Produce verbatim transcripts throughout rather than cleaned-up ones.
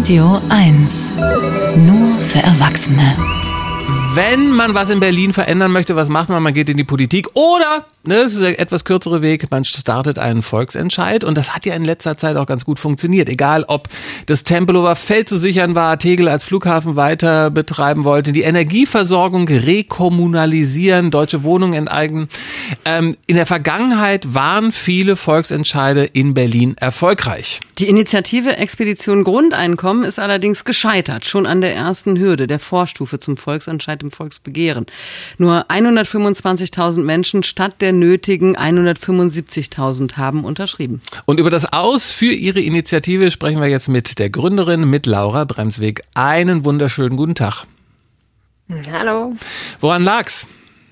Radio eins. Nur für Erwachsene. Wenn man was in Berlin verändern möchte, was macht man? Man geht in die Politik oder, ne, das ist der etwas kürzere Weg, man startet einen Volksentscheid und das hat ja in letzter Zeit auch ganz gut funktioniert. Egal, ob das Tempelhofer Feld zu sichern war, Tegel als Flughafen weiter betreiben wollte, die Energieversorgung rekommunalisieren, Deutsche Wohnungen enteignen. Ähm, in der Vergangenheit waren viele Volksentscheide in Berlin erfolgreich. Die Initiative Expedition Grundeinkommen ist allerdings gescheitert, schon an der ersten Hürde, der Vorstufe zum Volksentscheid im Volksbegehren. Nur hundertfünfundzwanzigtausend Menschen statt der nötigen hundertfünfundsiebzigtausend haben unterschrieben. Und über das Aus für ihre Initiative sprechen wir jetzt mit der Gründerin, mit Laura Bremsweg. Einen wunderschönen guten Tag. Hallo. Woran lag's?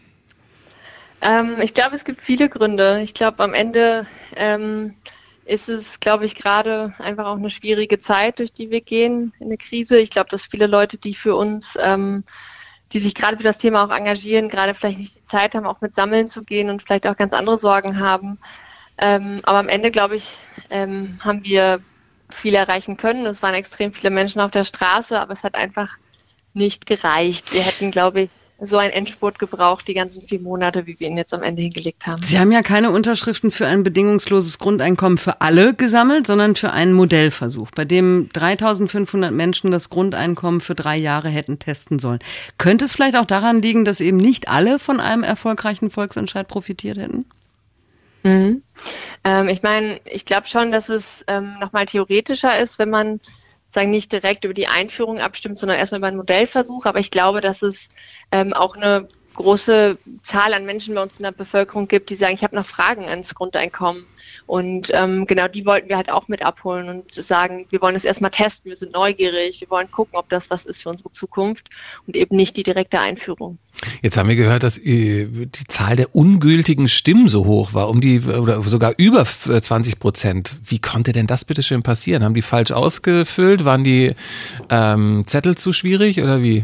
Ähm, ich glaube, es gibt viele Gründe. Ich glaube, am Ende ähm, ist es, glaube ich, gerade einfach auch eine schwierige Zeit, durch die wir gehen, in eine Krise. Ich glaube, dass viele Leute, die für uns, ähm, die sich gerade für das Thema auch engagieren, gerade vielleicht nicht die Zeit haben, auch mit Sammeln zu gehen und vielleicht auch ganz andere Sorgen haben. Ähm, aber am Ende, glaube ich, ähm, haben wir viel erreichen können. Es waren extrem viele Menschen auf der Straße, aber es hat einfach nicht gereicht. Wir hätten, glaube ich, so einen Endspurt gebraucht, die ganzen vier Monate, wie wir ihn jetzt am Ende hingelegt haben. Sie haben ja keine Unterschriften für ein bedingungsloses Grundeinkommen für alle gesammelt, sondern für einen Modellversuch, bei dem dreitausendfünfhundert Menschen das Grundeinkommen für drei Jahre hätten testen sollen. Könnte es vielleicht auch daran liegen, dass eben nicht alle von einem erfolgreichen Volksentscheid profitiert hätten? Mhm. Ähm, ich meine, ich glaube schon, dass es ähm, nochmal theoretischer ist, wenn man sagen nicht direkt über die Einführung abstimmt, sondern erstmal über einen Modellversuch. Aber ich glaube, dass es ähm, auch eine große Zahl an Menschen bei uns in der Bevölkerung gibt, die sagen, ich habe noch Fragen ans Grundeinkommen. Und ähm, genau die wollten wir halt auch mit abholen und sagen, wir wollen es erstmal testen, wir sind neugierig, wir wollen gucken, ob das was ist für unsere Zukunft und eben nicht die direkte Einführung. Jetzt haben wir gehört, dass die Zahl der ungültigen Stimmen so hoch war, um die oder sogar über zwanzig Prozent. Wie konnte denn das bitte schön passieren? Haben die falsch ausgefüllt? Waren die ähm, Zettel zu schwierig oder wie?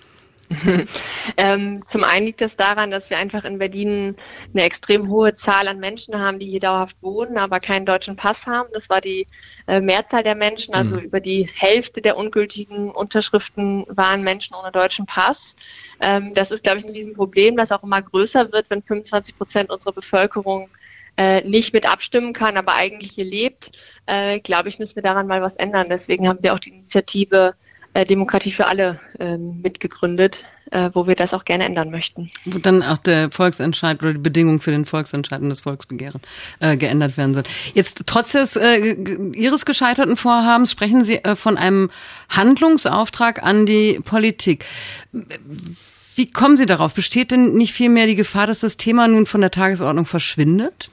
ähm, zum einen liegt es daran, dass wir einfach in Berlin eine extrem hohe Zahl an Menschen haben, die hier dauerhaft wohnen, aber keinen deutschen Pass haben. Das war die äh, Mehrzahl der Menschen, also mhm. über die Hälfte der ungültigen Unterschriften waren Menschen ohne deutschen Pass. Ähm, das ist, glaube ich, ein Riesenproblem, das auch immer größer wird, wenn fünfundzwanzig Prozent unserer Bevölkerung äh, nicht mit abstimmen kann, aber eigentlich hier lebt. Äh, glaube ich, müssen wir daran mal was ändern. Deswegen haben wir auch die Initiative Demokratie für alle ähm, mitgegründet, äh, wo wir das auch gerne ändern möchten. Wo dann auch der Volksentscheid oder die Bedingungen für den Volksentscheid und das Volksbegehren äh, geändert werden soll. Jetzt trotz des äh, Ihres gescheiterten Vorhabens sprechen Sie äh, von einem Handlungsauftrag an die Politik. Wie kommen Sie darauf? Besteht denn nicht vielmehr die Gefahr, dass das Thema nun von der Tagesordnung verschwindet?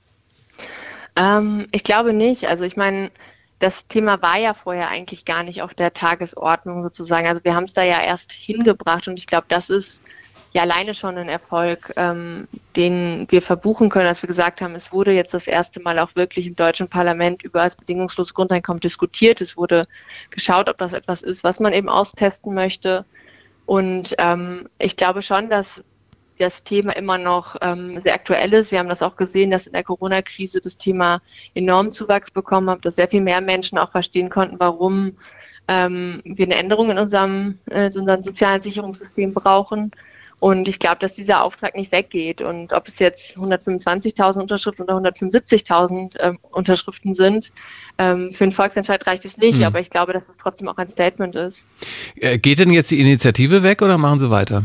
Ähm, ich glaube nicht. Also ich meine, das Thema war ja vorher eigentlich gar nicht auf der Tagesordnung sozusagen. Also wir haben es da ja erst hingebracht und ich glaube, das ist ja alleine schon ein Erfolg, ähm, den wir verbuchen können, als wir gesagt haben, es wurde jetzt das erste Mal auch wirklich im deutschen Parlament über das bedingungslose Grundeinkommen diskutiert. Es wurde geschaut, ob das etwas ist, was man eben austesten möchte. Und ähm, ich glaube schon, dass das Thema immer noch ähm, sehr aktuell ist. Wir haben das auch gesehen, dass in der Corona-Krise das Thema enormen Zuwachs bekommen hat, dass sehr viel mehr Menschen auch verstehen konnten, warum ähm, wir eine Änderung in unserem, äh, in unserem sozialen Sicherungssystem brauchen. Und ich glaube, dass dieser Auftrag nicht weggeht. Und ob es jetzt hundertfünfundzwanzigtausend Unterschriften oder hundertfünfundsiebzigtausend ähm, Unterschriften sind, ähm, für einen Volksentscheid reicht es nicht. Mhm. Aber ich glaube, dass es trotzdem auch ein Statement ist. Geht denn jetzt die Initiative weg oder machen Sie weiter?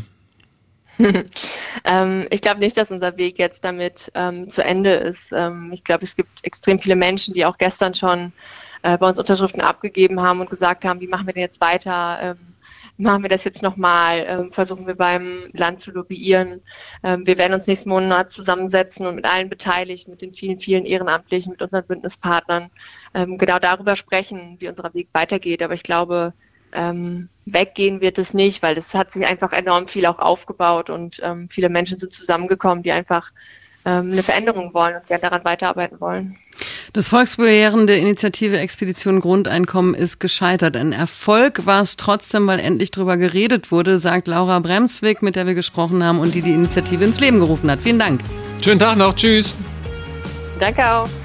ähm, ich glaube nicht, dass unser Weg jetzt damit ähm, zu Ende ist. Ähm, ich glaube, es gibt extrem viele Menschen, die auch gestern schon äh, bei uns Unterschriften abgegeben haben und gesagt haben, wie machen wir denn jetzt weiter? Ähm, machen wir das jetzt nochmal? Ähm, versuchen wir beim Land zu lobbyieren? Ähm, wir werden uns nächsten Monat zusammensetzen und mit allen Beteiligten, mit den vielen, vielen Ehrenamtlichen, mit unseren Bündnispartnern ähm, genau darüber sprechen, wie unser Weg weitergeht. Aber ich glaube, Ähm, weggehen wird es nicht, weil es hat sich einfach enorm viel auch aufgebaut und ähm, viele Menschen sind zusammengekommen, die einfach ähm, eine Veränderung wollen und gerne daran weiterarbeiten wollen. Das Volksbegehren der Initiative Expedition Grundeinkommen ist gescheitert. Ein Erfolg war es trotzdem, weil endlich drüber geredet wurde, sagt Laura Bremsweg, mit der wir gesprochen haben und die die Initiative ins Leben gerufen hat. Vielen Dank. Schönen Tag noch. Tschüss. Danke auch.